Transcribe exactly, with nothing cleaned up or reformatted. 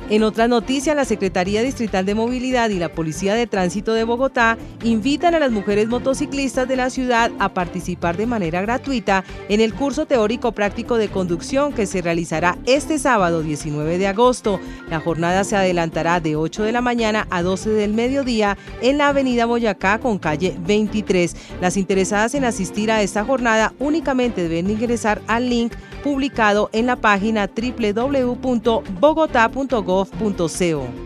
En otras noticias, la Secretaría Distrital de Movilidad y la Policía de Tránsito de Bogotá invitan a las mujeres motociclistas de la ciudad a participar de manera gratuita en el curso teórico práctico de conducción que se realizará este sábado diecinueve de agosto. La jornada se adelantará de ocho de la mañana a doce del mediodía en la avenida Boyacá con calle veintitrés. Las interesadas en asistir a esta jornada únicamente deben ingresar al link publicado en la página doble u doble u doble u punto bogotá punto gov punto co.